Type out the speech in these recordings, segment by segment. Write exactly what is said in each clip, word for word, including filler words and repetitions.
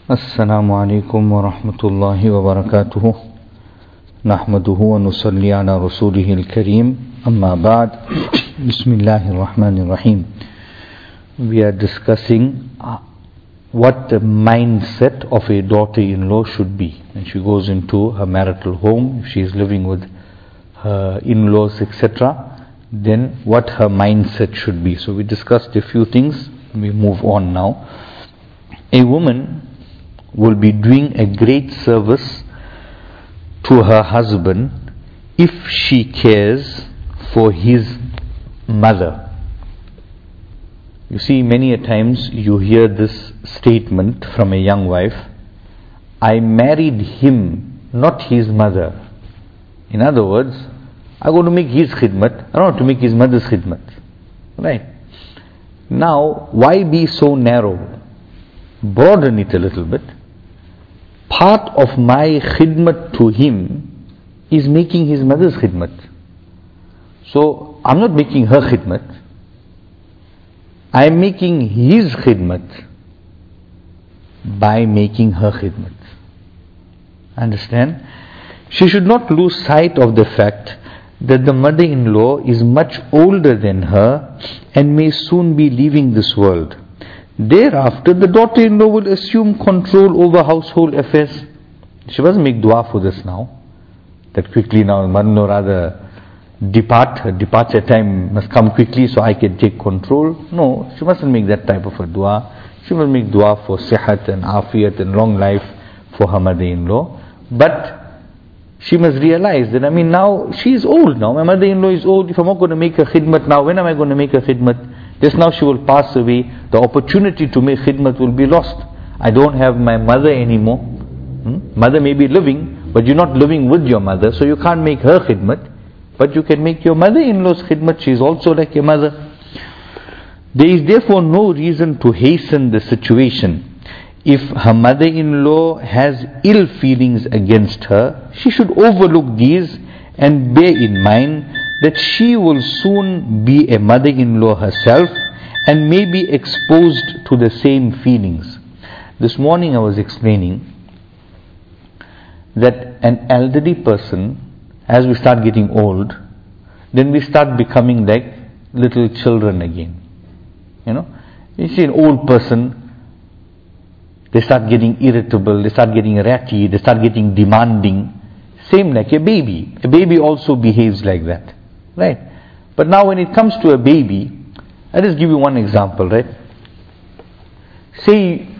السلام عليكم ورحمة الله وبركاته نحمده ونصلي على رسوله الكريم أما بعد بسم الله الرحمن الرحيم. We are discussing what the mindset of a daughter-in-law should be when she goes into her marital home. If she is living with her in-laws, et cetera, then what her mindset should be. So we discussed a few things. We move on now. A woman will be doing a great service to her husband if she cares for his mother. You see, many a times you hear this statement from a young wife: I married him, not his mother. In other words, I'm going to make his khidmat, I don't want to make his mother's khidmat. Right? Now, why be so narrow? Broaden it a little bit. Part of my khidmat to him is making his mother's khidmat. So, I'm not making her khidmat. I'm making his khidmat by making her khidmat. Understand? She should not lose sight of the fact that the mother-in-law is much older than her and may soon be leaving this world. Thereafter, the daughter-in-law will assume control over household affairs. She doesn't make dua for this now. That quickly now, mother-in-law rather depart, her departure time must come quickly so I can take control. No, she mustn't make that type of a dua. She must make dua for sihat and afiyat and long life for her mother-in-law. But she must realize that, I mean, now she is old now. My mother-in-law is old. If I'm not going to make her khidmat now, when am I going to make her khidmat? Just now she will pass away. The opportunity to make khidmat will be lost. I don't have my mother anymore. Hmm? Mother may be living, but you're not living with your mother, so you can't make her khidmat. But you can make your mother-in-law's khidmat. She is also like your mother. There is therefore no reason to hasten the situation. If her mother-in-law has ill feelings against her, she should overlook these and bear in mind that she will soon be a mother-in-law herself and may be exposed to the same feelings. This morning I was explaining that an elderly person, as we start getting old, then we start becoming like little children again. You know, you see an old person, they start getting irritable, they start getting ratty, they start getting demanding. Same like a baby. A baby also behaves like that. Right? But now when it comes to a baby, I'll just give you one example, right? Say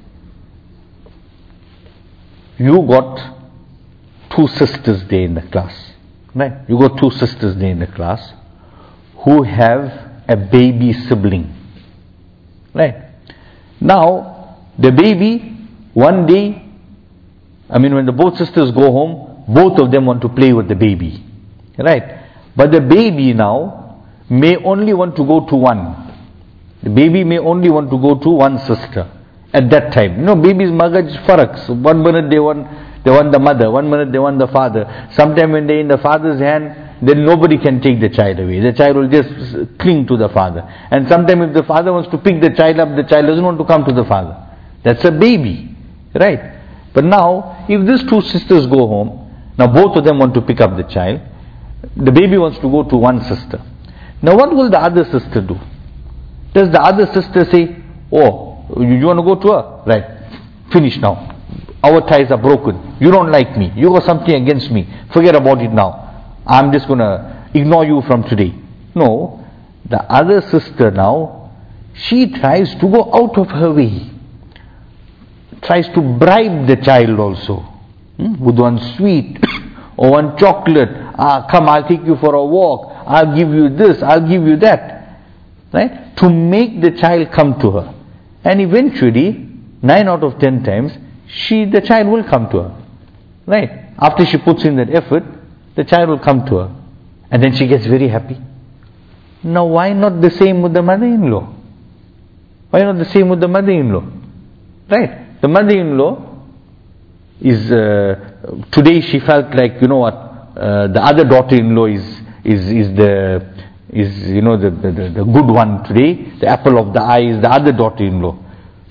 you got two sisters there in the class. Right? You got two sisters there in the class who have a baby sibling. Right? Now, the baby, one day, I mean when the both sisters go home, both of them want to play with the baby. Right? But the baby now may only want to go to one. The baby may only want to go to one sister at that time. You know, babies magaj faraks. One minute they want, they want the mother, one minute they want the father. Sometime when they're in the father's hand, then nobody can take the child away. The child will just cling to the father. And sometimes if the father wants to pick the child up, the child doesn't want to come to the father. That's a baby, right? But now, if these two sisters go home, now both of them want to pick up the child. The baby wants to go to one sister. Now what will the other sister do? Does the other sister say, oh, you, you want to go to her? Right, finish now. Our ties are broken. You don't like me. You got something against me. Forget about it now. I'm just going to ignore you from today. No, the other sister now, she tries to go out of her way. Tries to bribe the child also. Hmm? With one sweet or one chocolate. Ah, come, I'll take you for a walk. I'll give you this, I'll give you that. Right? To make the child come to her. And eventually, nine out of ten times, she, the child will come to her. Right? After she puts in that effort, the child will come to her. And then she gets very happy. Now why not the same with the mother-in-law? Why not the same with the mother-in-law? Right? The mother-in-law is, uh, today she felt like, you know what, Uh, the other daughter-in-law is is is the is you know the, the the good one today. The apple of the eye is the other daughter-in-law.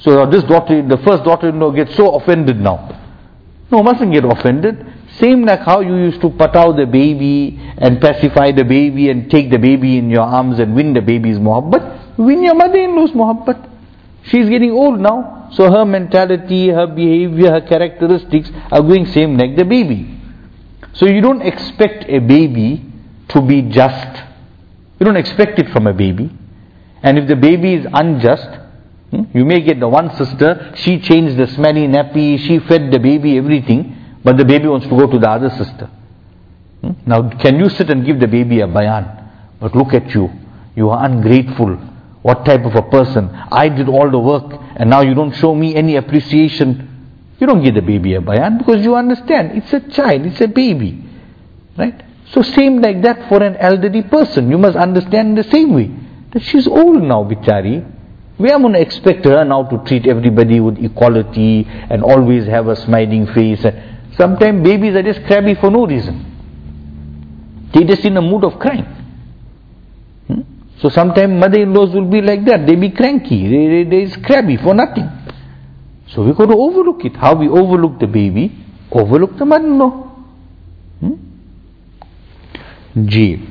So this daughter, the first daughter-in-law gets so offended now. No, mustn't get offended. Same like how you used to patao the baby and pacify the baby and take the baby in your arms and win the baby's muhabbat. Win your mother-in-law's muhabbat. She's getting old now. So her mentality, her behavior, her characteristics are going same like the baby. So you don't expect a baby to be just. You don't expect it from a baby. And if the baby is unjust, hmm, you may get the one sister, she changed the smelly nappy, she fed the baby everything, but the baby wants to go to the other sister. Hmm? Now can you sit and give the baby a bayan? But look at you, you are ungrateful. What type of a person? I did all the work and now you don't show me any appreciation. You don't give the baby a bayan because you understand, it's a child, it's a baby. Right? So same like that for an elderly person. You must understand the same way. That she's old now, bichari. We are going to expect her now to treat everybody with equality and always have a smiling face. Sometimes babies are just crabby for no reason. They're just in a mood of crying. Hmm? So sometimes mother-in-laws will be like that. They be cranky. They, they, they is crabby for nothing. So we got to overlook it. How we overlook the baby, overlook the mother-in-law. Hmm? G.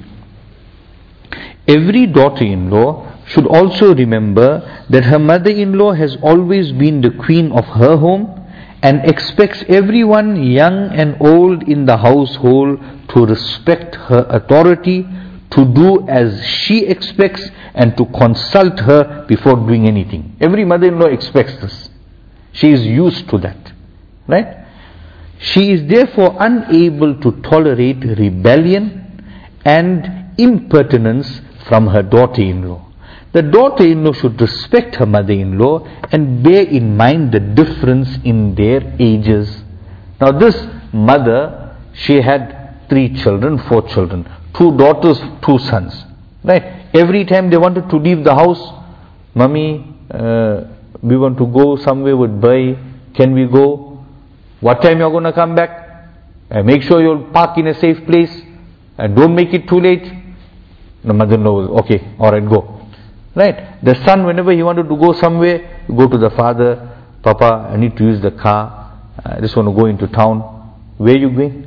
Every daughter-in-law should also remember that her mother-in-law has always been the queen of her home and expects everyone, young and old in the household, to respect her authority, to do as she expects, and to consult her before doing anything. Every mother-in-law expects this. She is used to that. Right? She is therefore unable to tolerate rebellion and impertinence from her daughter-in-law. The daughter-in-law should respect her mother-in-law and bear in mind the difference in their ages. Now this mother, she had three children, four children, two daughters, two sons. Right? Every time they wanted to leave the house, Mummy, uh, we want to go somewhere with Bhai, can we go? What time you're going to come back? Uh, make sure you'll park in a safe place and don't make it too late. The mother-in-law will, okay, alright, go. Right? The son, whenever he wanted to go somewhere, go to the father, Papa, I need to use the car, I just want to go into town. Where are you going?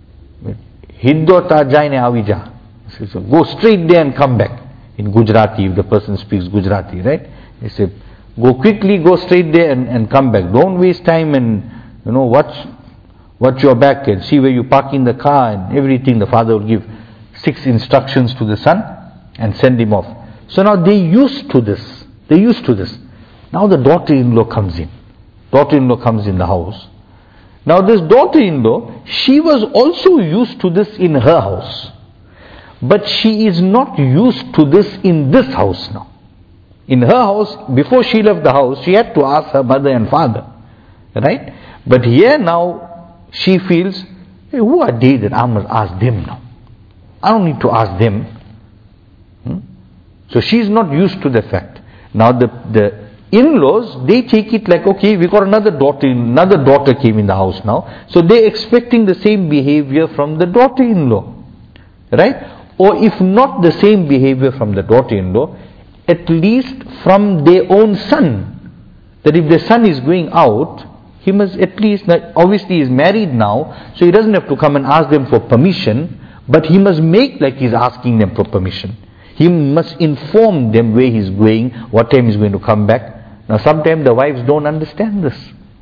Hiddo ta jaine avija. So go straight there and come back. In Gujarati, if the person speaks Gujarati, right? He said, go quickly, go straight there and, and come back. Don't waste time and, you know, watch, watch your back and see where you park in the car and everything. The father will give six instructions to the son and send him off. So now they used to this. They used to this. Now the daughter-in-law comes in. Daughter-in-law comes in the house. Now this daughter-in-law, she was also used to this in her house. But she is not used to this in this house now. In her house, before she left the house, she had to ask her mother and father. Right? But here now, she feels, hey, who are they that I must ask them now? I don't need to ask them. Hmm? So she's not used to the fact. Now the, the in-laws, they take it like, okay, we got another daughter, another daughter came in the house now. So they're expecting the same behavior from the daughter-in-law. Right? Or if not the same behavior from the daughter-in-law, at least from their own son. That if the son is going out, he must at least, obviously he's married now, so he doesn't have to come and ask them for permission, but he must make like he's asking them for permission. He must inform them where he's going, what time he's going to come back. Now sometimes the wives don't understand this.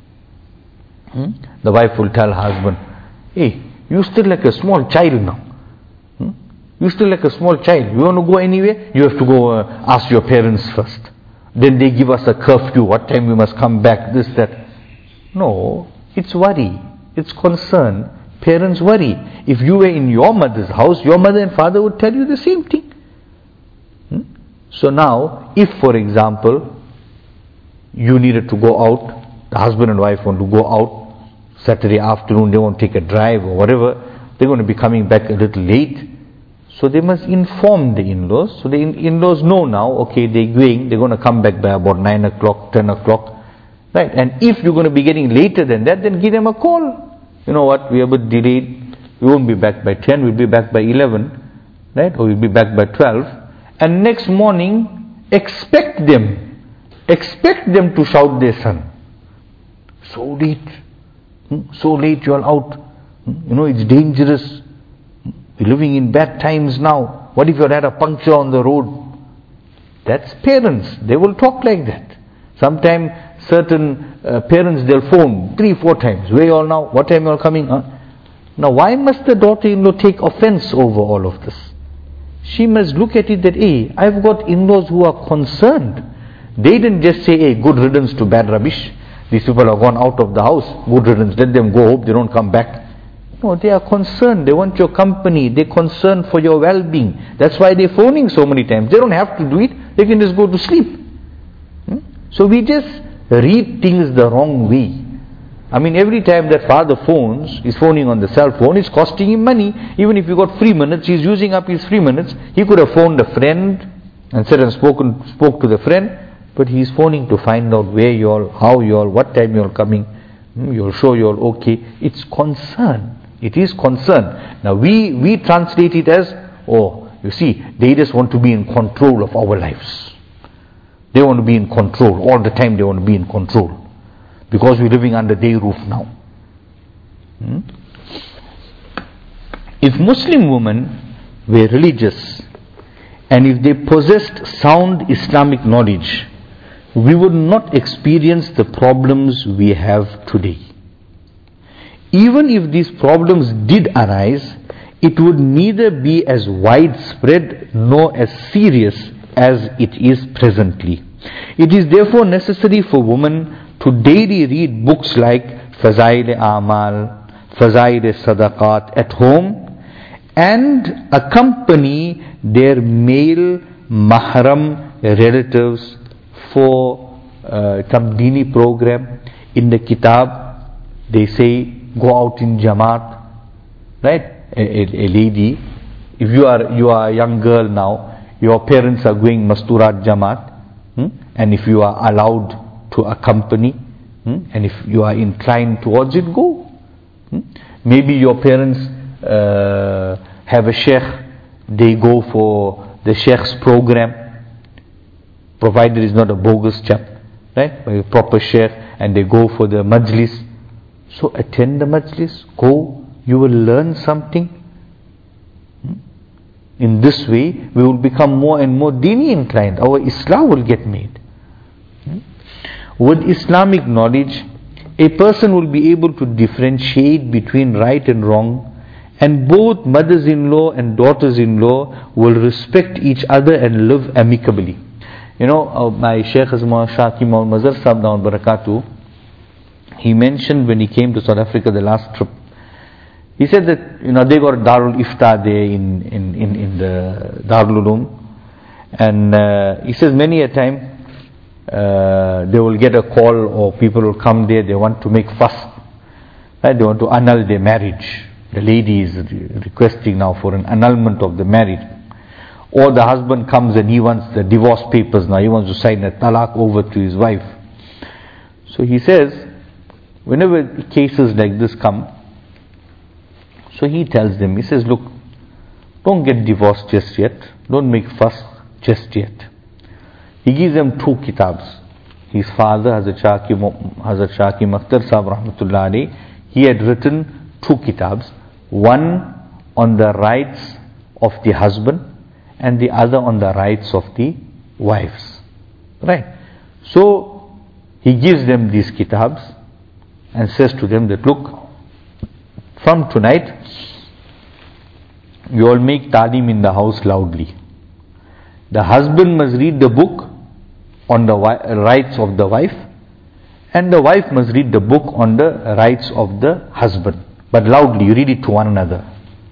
Hmm? The wife will tell husband, hey, you're still like a small child now. Hmm? You're still like a small child. You want to go anywhere? You have to go uh, ask your parents first. Then they give us a curfew, what time we must come back, this, that. No, it's worry, it's concern. Parents worry. If you were in your mother's house, your mother and father would tell you the same thing. Hmm? So now, if for example, you needed to go out, the husband and wife want to go out, Saturday afternoon, they want to take a drive or whatever, they're going to be coming back a little late. So they must inform the in-laws. So the in-laws know now, okay, they're going, they're going to come back by about nine o'clock, ten o'clock. Right? And if you're going to be getting later than that, then give them a call. You know what, we are a bit delayed, we won't be back by ten, we'll be back by eleven, right? Or we'll be back by twelve. And next morning, expect them expect them to shout their son. So late, hmm? so late you are out. Hmm? You know, it's dangerous. We're living in bad times now. What if you had a puncture on the road? That's parents. They will talk like that. Sometimes certain uh, parents, they'll phone three, four times. Where you all now? What time you all coming? Huh? Now why must the daughter-in-law take offense over all of this? She must look at it that, hey, I've got in-laws who are concerned. They didn't just say, hey, good riddance to bad rubbish. These people have gone out of the house. Good riddance. Let them go. Hope they don't come back. No, they are concerned. They want your company. They're concerned for your well-being. That's why they're phoning so many times. They don't have to do it. They can just go to sleep. Hmm? So we just read things the wrong way. I mean, every time that father phones, he's phoning on the cell phone, it's costing him money. Even if he got three minutes, he's using up his three minutes. He could have phoned a friend and said and spoken, spoke to the friend, but he's phoning to find out where you all, how you all, what time you all coming. Hmm? You'll show you all okay. It's concern. It is concern. Now we, we translate it as, oh, you see, they just want to be in control of our lives. They want to be in control. All the time they want to be in control. Because we're living under their roof now. Hmm? If Muslim women were religious and if they possessed sound Islamic knowledge, we would not experience the problems we have today. Even if these problems did arise, it would neither be as widespread nor as serious as it is presently. It is therefore necessary for women to daily read books like Fazail Amal, Fazail Sadaqat at home and accompany their male mahram relatives for uh, some dini program. In the kitab, they say go out in Jamaat, right? A, a, a lady, if you are you are a young girl now, your parents are going Masturat Jamaat, hmm? and if you are allowed to accompany, hmm? and if you are inclined towards it, go. Hmm? Maybe your parents uh, have a sheikh, they go for the sheikh's program, provided it's not a bogus chap, right? A proper sheikh, and they go for the majlis. So attend the majlis, go, you will learn something. Hmm? In this way, we will become more and more dini inclined. Our Islam will get made. Hmm? With Islamic knowledge, a person will be able to differentiate between right and wrong, and both mothers-in-law and daughters-in-law will respect each other and live amicably. You know, uh, my Shaykh Azman Shaki Maul Mazhar Sahib Dawn Barakatuh, he mentioned when he came to South Africa the last trip, he said that, you know, they got Darul Ifta there in, in, in, in the Darul Uloom, and uh, he says many a time uh, they will get a call or people will come there, they want to make fuss, right? They want to annul their marriage. The lady is re- requesting now for an annulment of the marriage. Or the husband comes and he wants the divorce papers now, he wants to sign a talaq over to his wife. So he says, whenever cases like this come, so he tells them, he says, look, don't get divorced just yet, don't make fuss just yet. He gives them two kitabs. His father, Hazrat Shaki, Hazrat Shaki Makhtar Sahib Rahmatullah Alayhi, he had written two kitabs, one on the rights of the husband and the other on the rights of the wives. Right? So he gives them these kitabs and says to them that, look, from tonight, you all make talim in the house loudly. The husband must read the book on the wi- rights of the wife, and the wife must read the book on the rights of the husband. But loudly, you read it to one another.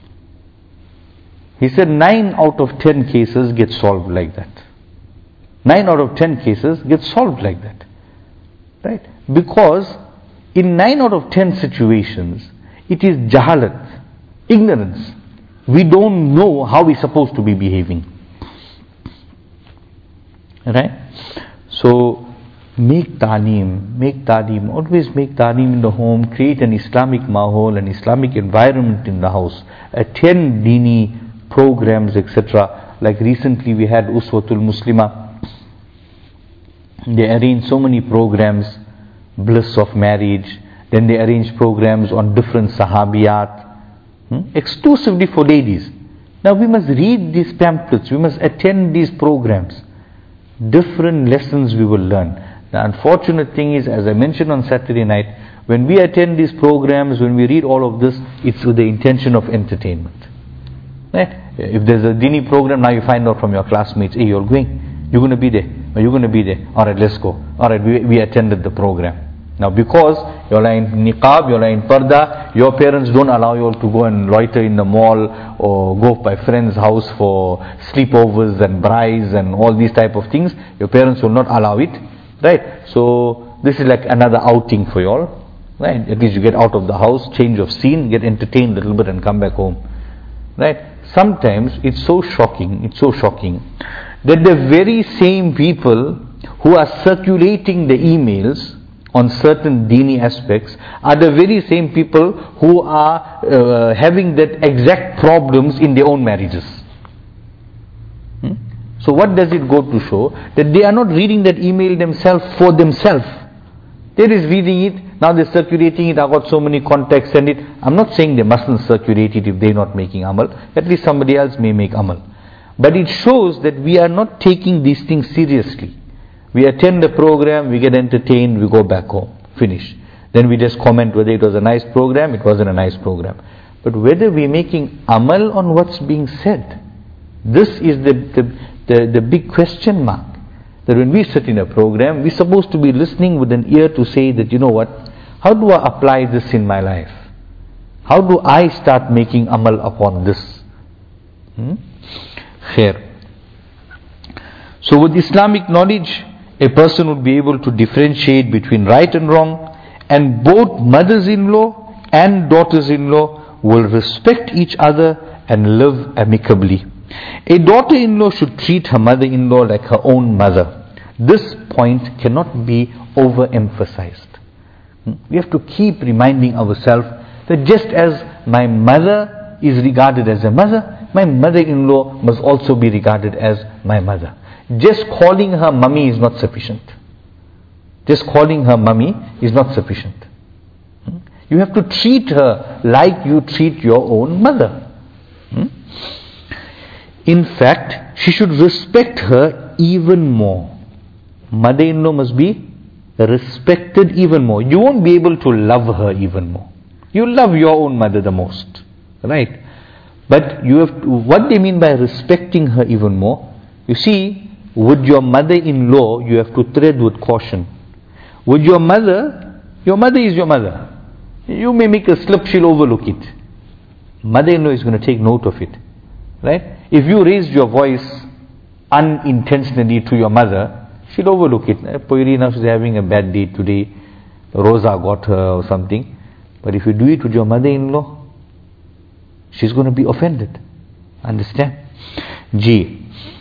He said nine out of ten cases get solved like that. Nine out of ten cases get solved like that. Right? Because in nine out of ten situations, it is jahalat, ignorance. We don't know how we're supposed to be behaving. Right? So, make talim, make talim, always make talim in the home, create an Islamic mahol, an Islamic environment in the house, attend dini programs, et cetera. Like recently we had Uswatul Muslima, They arrange so many programs, bliss of marriage, then they arrange programs on different sahabiyat, hmm, exclusively for ladies. Now we must read these pamphlets, we must attend these programs. Different lessons we will learn. The unfortunate thing is, as I mentioned on Saturday night, when we attend these programs, when we read all of this, it's with the intention of entertainment. Right? If there's a dini program, now you find out from your classmates, hey, you're going, you're going to be there, or you're going to be there, alright, let's go. Alright, we, we attended the program. Now because you're in niqab, you're in parda, your parents don't allow you to go and loiter in the mall or go by friend's house for sleepovers and brides and all these type of things. Your parents will not allow it, right? So this is like another outing for you all, right? At least you get out of the house, change of scene, get entertained a little bit and come back home, right? Sometimes it's so shocking, it's so shocking that the very same people who are circulating the emails on certain dini aspects are the very same people who are uh, having that exact problems in their own marriages. Hmm? So what does it go to show? That they are not reading that email themselves for themselves. They're just reading it, now they're circulating it, I've got so many contacts, send it. I'm not saying they mustn't circulate it if they're not making amal. At least somebody else may make amal. But it shows that we are not taking these things seriously. We attend the program, we get entertained, we go back home, finish. Then we just comment whether it was a nice program, it wasn't a nice program. But whether we're making amal on what's being said, this is the, the, the, the big question mark. That when we sit in a program, we're supposed to be listening with an ear to say that, you know what, how do I apply this in my life? How do I start making amal upon this? Hmm? Khair. So with Islamic knowledge, a person would be able to differentiate between right and wrong, and both mothers-in-law and daughters-in-law will respect each other and live amicably. A daughter-in-law should treat her mother-in-law like her own mother. This point cannot be overemphasized. We have to keep reminding ourselves that just as my mother is regarded as a mother, my mother-in-law must also be regarded as my mother. Just calling her mummy is not sufficient. Just calling her mummy is not sufficient. You have to treat her like you treat your own mother. In fact, she should respect her even more. Mother-in-law must be respected even more. You won't be able to love her even more. You love your own mother the most, right? But you have to, what they mean by respecting her even more, you see, with your mother-in-law, you have to tread with caution. With your mother, your mother is your mother. You may make a slip, she'll overlook it. Mother-in-law is going to take note of it, right? If you raised your voice unintentionally to your mother, she'll overlook it. Poirina is having a bad day today, Rosa got her or something. But if you do it with your mother-in-law, she's going to be offended. Understand? G.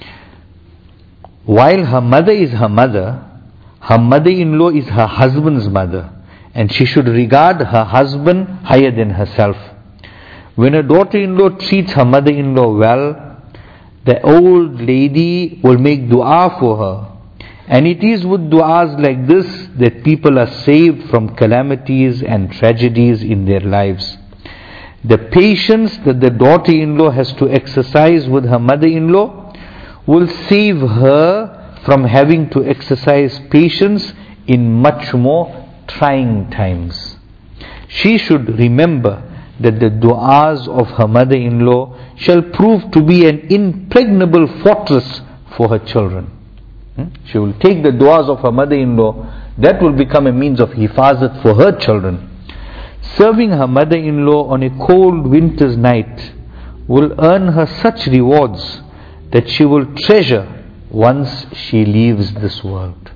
While her mother is her mother, her mother-in-law is her husband's mother, and she should regard her husband higher than herself. When a daughter-in-law treats her mother-in-law well, the old lady will make dua for her. And it is with du'as like this that people are saved from calamities and tragedies in their lives. The patience that the daughter-in-law has to exercise with her mother-in-law will save her from having to exercise patience in much more trying times. She should remember that the du'as of her mother-in-law shall prove to be an impregnable fortress for her children. She will take the du'as of her mother-in-law, that will become a means of hifazat for her children. Serving her mother-in-law on a cold winter's night will earn her such rewards that she will treasure once she leaves this world.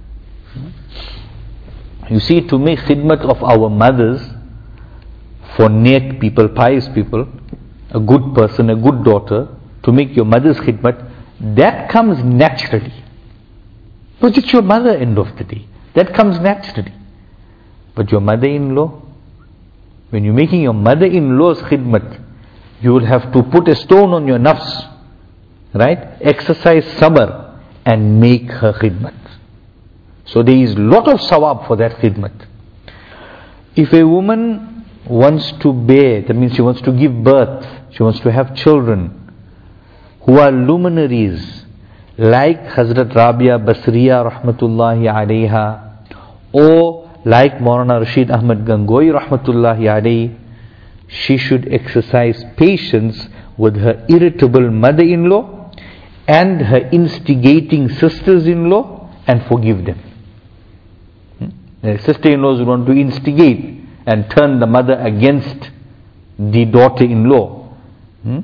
You see, to make khidmat of our mothers, for neck people, pious people, a good person, a good daughter, to make your mother's khidmat, that comes naturally. Because it's your mother, end of the day. That comes naturally. But your mother-in-law, when you're making your mother-in-law's khidmat, you will have to put a stone on your nafs, right? Exercise sabr and make her khidmat. So there is lot of sawab for that khidmat. If a woman wants to bear, that means she wants to give birth, she wants to have children who are luminaries, like Hazrat Rabia Basriya rahmatullahi alayha, or like Maulana Rashid Ahmad Gangoi rahmatullahi alayhi, she should exercise patience with her irritable mother-in-law and her instigating sisters-in-law and forgive them. Hmm? The sister-in-laws want to instigate and turn the mother against the daughter-in-law. Hmm?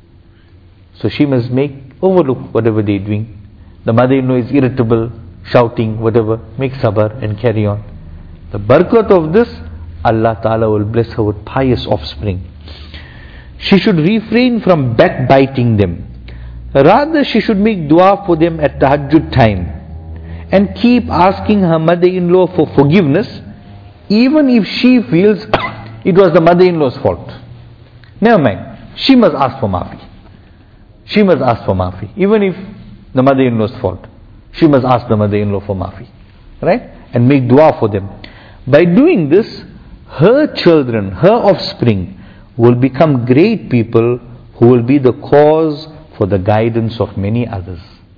So she must make, overlook whatever they're doing. The mother-in-law is irritable, shouting, whatever, make sabr and carry on. The barakat of this, Allah Ta'ala will bless her with pious offspring. She should refrain from backbiting them. Rather, she should make dua for them at tahajjud time and keep asking her mother-in-law for forgiveness, even if she feels it was the mother-in-law's fault. Never mind. She must ask for maafi. She must ask for maafi. Even if the mother-in-law's fault, she must ask the mother-in-law for maafi. Right? And make dua for them. By doing this, her children, her offspring will become great people who will be the cause for the guidance of many others.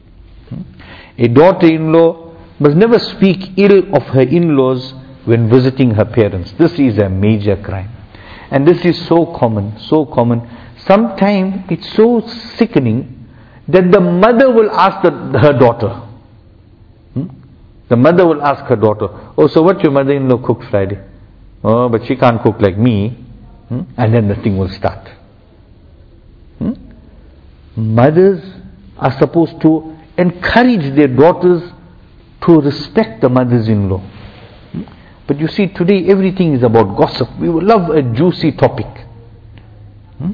A daughter-in-law must never speak ill of her in-laws when visiting her parents. This is a major crime. And this is so common, so common. Sometimes it's so sickening that the mother will ask the, her daughter. Hmm? The mother will ask her daughter, oh, so what your mother-in-law cooked Friday? Oh, but she can't cook like me. Hmm? And then the thing will start. Hmm? Mothers are supposed to encourage their daughters to respect the mothers-in-law. Hmm? But you see, today everything is about gossip. We would love a juicy topic. Hmm?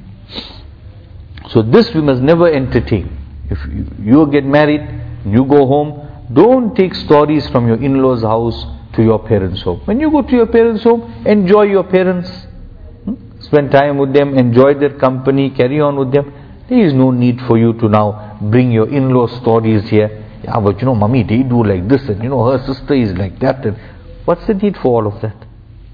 So this we must never entertain. If you, you get married, you go home, don't take stories from your in-laws' house to your parents' home. When you go to your parents' home, enjoy your parents. Hmm? Spend time with them, enjoy their company, carry on with them. There is no need for you to now bring your in-law stories here. Yeah, but you know, mommy, they do like this, and you know, her sister is like that. And what's the need for all of that?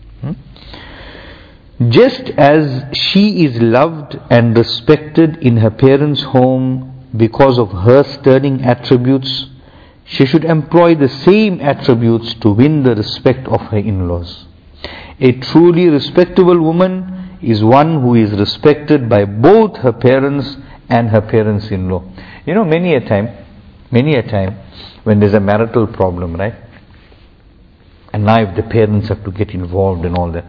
Hmm? Just as she is loved and respected in her parents' home because of her sterling attributes, she should employ the same attributes to win the respect of her in-laws. A truly respectable woman is one who is respected by both her parents and her parents-in-law. You know, many a time, many a time, when there's a marital problem, right? And now if the parents have to get involved and all that.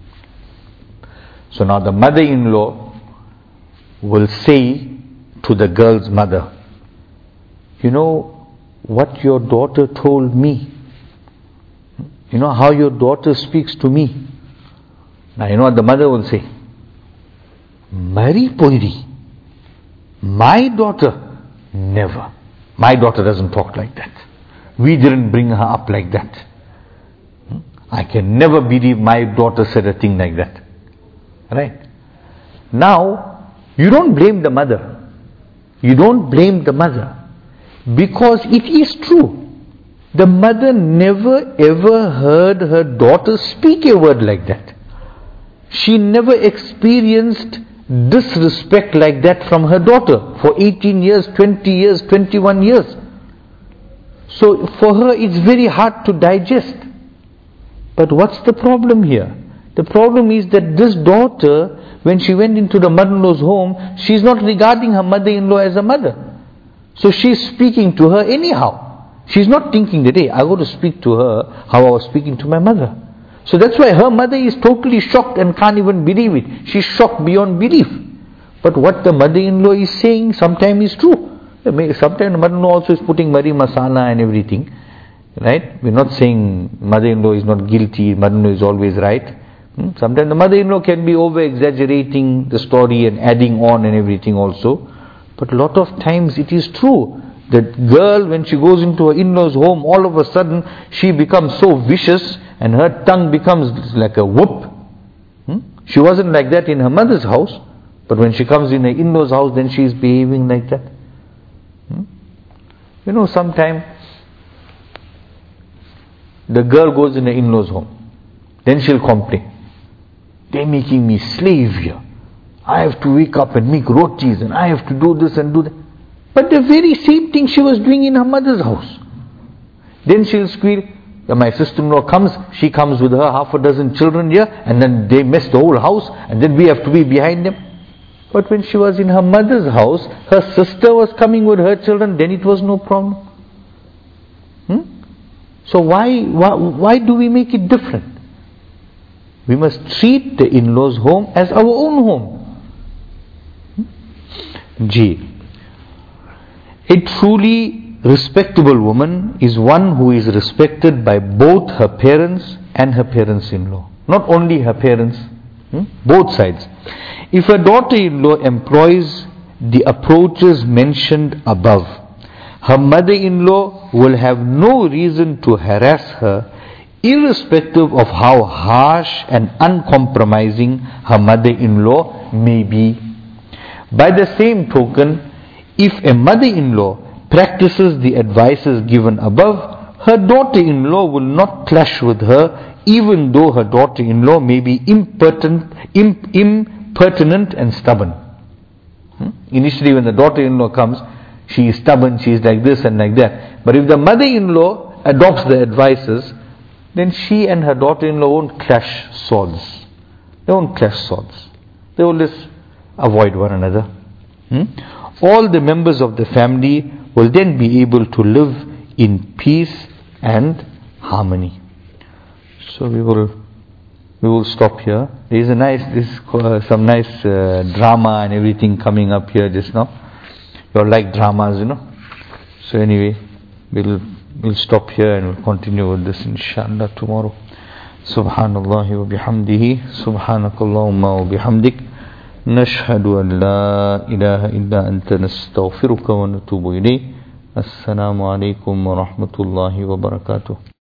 So now the mother-in-law will say to the girl's mother, you know, what your daughter told me. You know how your daughter speaks to me. Now you know what the mother will say. Mari Poiri. My daughter, never. My daughter doesn't talk like that. We didn't bring her up like that. I can never believe my daughter said a thing like that. Right? Now, you don't blame the mother. You don't blame the mother. Because it is true. The mother never ever heard her daughter speak a word like that. She never experienced disrespect like that from her daughter for eighteen years, twenty years, twenty-one years. So for her it's very hard to digest. But what's the problem here? The problem is that this daughter, when she went into the mother-in-law's home, she's not regarding her mother-in-law as a mother. So she's speaking to her anyhow. She's not thinking that, hey, I got to speak to her how I was speaking to my mother. So that's why her mother is totally shocked and can't even believe it. She's shocked beyond belief. But what the mother-in-law is saying sometimes is true. Sometimes the mother-in-law also is putting mari masala and everything. Right? We're not saying mother-in-law is not guilty, mother-in-law is always right. Hmm? Sometimes the mother-in-law can be over-exaggerating the story and adding on and everything also. But a lot of times it is true that girl, when she goes into her in-laws home, all of a sudden she becomes so vicious and her tongue becomes like a whoop. Hmm? She wasn't like that in her mother's house, but when she comes in her in-laws house, then she is behaving like that. Hmm? You know, sometimes the girl goes in the in-laws home. Then she'll complain. They're making me slave here. I have to wake up and make rotis and I have to do this and do that. But the very same thing she was doing in her mother's house. Then she'll squeal. My sister-in-law comes, she comes with her half a dozen children here, and then they mess the whole house, and then we have to be behind them. But when she was in her mother's house, her sister was coming with her children, then it was no problem. Hmm? So why, why, why do we make it different? We must treat the in-laws' home as our own home. G. A truly respectable woman is one who is respected by both her parents and her parents-in-law. Not only her parents, hmm? both sides. If a daughter-in-law employs the approaches mentioned above, her mother-in-law will have no reason to harass her, irrespective of how harsh and uncompromising her mother-in-law may be. By the same token, if a mother-in-law practices the advices given above, her daughter-in-law will not clash with her, even though her daughter-in-law may be impertinent, imp, impertinent and stubborn. Hmm? Initially when the daughter-in-law comes, she is stubborn, she is like this and like that. But if the mother-in-law adopts the advices, then she and her daughter-in-law won't clash swords. They won't clash swords. They will just avoid one another. Hmm? All the members of the family will then be able to live in peace and harmony. So we will we will stop here. There is a nice, this uh, some nice uh, drama and everything coming up here just now. You all like dramas, you know. So anyway, we'll we'll stop here and we'll continue with this inshallah tomorrow. Subhanallah wa bihamdihi, subhanakallahumma wa bihamdik. نشهد أن لا إله إلا أنت نستغفرك ونتوب إليه. السلام عليكم ورحمة الله وبركاته.